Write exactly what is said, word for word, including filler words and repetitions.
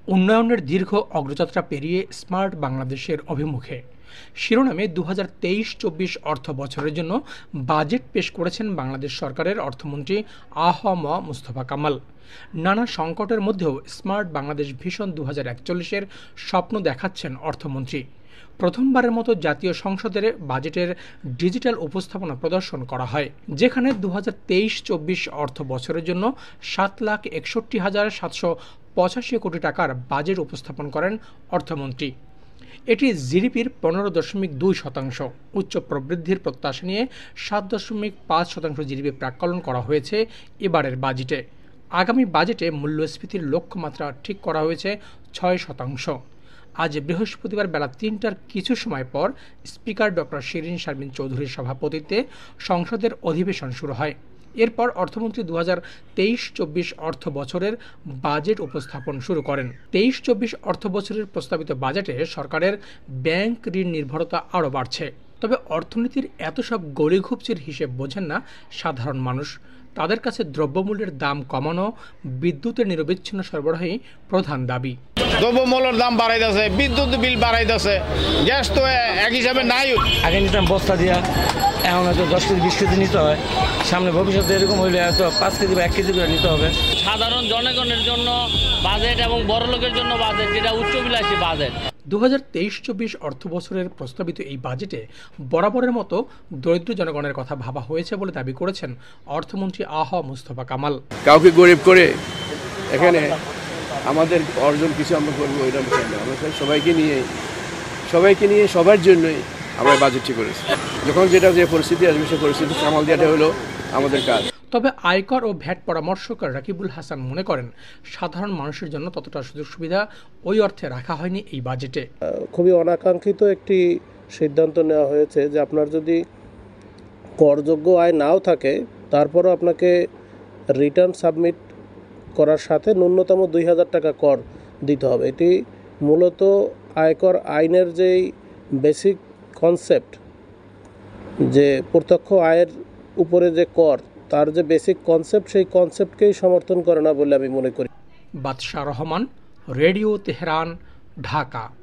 উন্নয়নের দীর্ঘ অগ্রযাত্রা পেরিয়ে স্মার্ট বাংলাদেশের অভিমুখে শিরোনামে দু হাজার তেইশ চব্বিশ অর্থ বছরের জন্য বাজেট পেশ করেছেন বাংলাদেশ সরকারের অর্থমন্ত্রী আ হ ম মুস্তফা কামাল। নানা সংকটের মধ্যেও স্মার্ট বাংলাদেশ ভিশন দু হাজার একচল্লিশের স্বপ্ন দেখাচ্ছেন অর্থমন্ত্রী। প্রথমবারের মতো জাতীয় সংসদের বাজেটের ডিজিটাল উপস্থাপনা প্রদর্শন করা হয়, যেখানে দু হাজার তেইশ চব্বিশ অর্থ বছরের জন্য সাত লাখ একষট্টি হাজার সাতশো পঁচাশি কোটি টাকার বাজেট উপস্থাপন করেন অর্থমন্ত্রী। এটি জিডিপির পনেরো দশমিক দুই শতাংশ, উচ্চ প্রবৃদ্ধির প্রত্যাশা নিয়ে সাত দশমিক পাঁচ শতাংশ জিডিপি প্রাক্কলন করা হয়েছে এবারের বাজেটে। আগামী বাজেটে মূল্যস্ফীতির লক্ষ্যমাত্রা ঠিক করা হয়েছে ছয় শতাংশ। আজ বৃহস্পতিবার বেলা তিনটার কিছু সময় পর স্পিকার ডক্টর শিরিন শারমিন চৌধুরীর সভাপতিত্বে সংসদের অধিবেশন শুরু হয়। এরপর অর্থমন্ত্রী দু হাজার তেইশ চব্বিশ অর্থ বছরের বাজেট উপস্থাপন শুরু করেন। তেইশ চব্বিশ অর্থ বছরের প্রস্তাবিত বাজেটে সরকারের ব্যাংক ঋণ নির্ভরতা আরও বাড়ছে। তবে অর্থনীতির এত সব গলিঘুপচির হিসেব বোঝেন না সাধারণ মানুষ। তাদের কাছে দ্রব্যমূল্যের দাম কমানো, বিদ্যুতের নিরবিচ্ছিন্ন সরবরাহই প্রধান দাবি। দ্রব্যমূল্যের দাম বাড়াইতেছে, বিদ্যুৎ বিল বাড়াইতেছে, গ্যাস তো এক হিসাবে নাই। আগে নিতাম বস্তা দিয়া, এখন হয়তো দশ কেজি বিশ কেজি নিতে হয়। সামনে ভবিষ্যতে এরকম হইলে হয়তো পাঁচ কেজি বা এক কেজি করে নিতে হবে। সাধারণ জনগণের জন্য বাজেট এবং বড় লোকের জন্য বাজেট, যেটা উচ্চবিলাসী বাজেট। দু হাজার তেইশ চব্বিশ অর্থ বছরের প্রস্তাবিত এই বাজেটে বরাবরের মতো দরিদ্র জনগণের কথা ভাবা হয়েছে বলে দাবি করেছেন অর্থমন্ত্রী আ হ মুস্তফা কামাল। কাউকে গরিব করে এখানে আমাদের অর্জন কিছু আমরা করবো এটা চাই না। আমরা চাই সবাইকে নিয়ে সবাইকে নিয়ে সবার জন্যই আমরা বাজেটটি করেছি। যখন যেটা যে পরিস্থিতি আসবে সে পরিস্থিতি সামাল দেওয়াটা হলো আমাদের কাজ। তবে আয়কর ও ভ্যাট পরামর্শক রাকিবুল হাসান মনে করেন, সাধারণ মানুষের জন্য ততটা সুযোগ সুবিধা ওই অর্থে রাখা হয়নি এই বাজেটে। খুবই অনাকাঙ্ক্ষিত একটি সিদ্ধান্ত নেওয়া হয়েছে যে আপনার যদি করযোগ্য আয় নাও থাকে, তারপরও আপনাকে রিটার্ন সাবমিট করার সাথে ন্যূনতম দুই হাজার টাকা কর দিতে হবে। এটি মূলত আয়কর আইনের যেই বেসিক কনসেপ্ট, যে প্রত্যক্ষ আয়ের উপরে যে কর, তার যে বেসিক কনসেপ্ট, সেই কনসেপ্টকেই সমর্থন করে না বলে আমি মনে করি। Badsha Rahman, radio Tehran, Dhaka.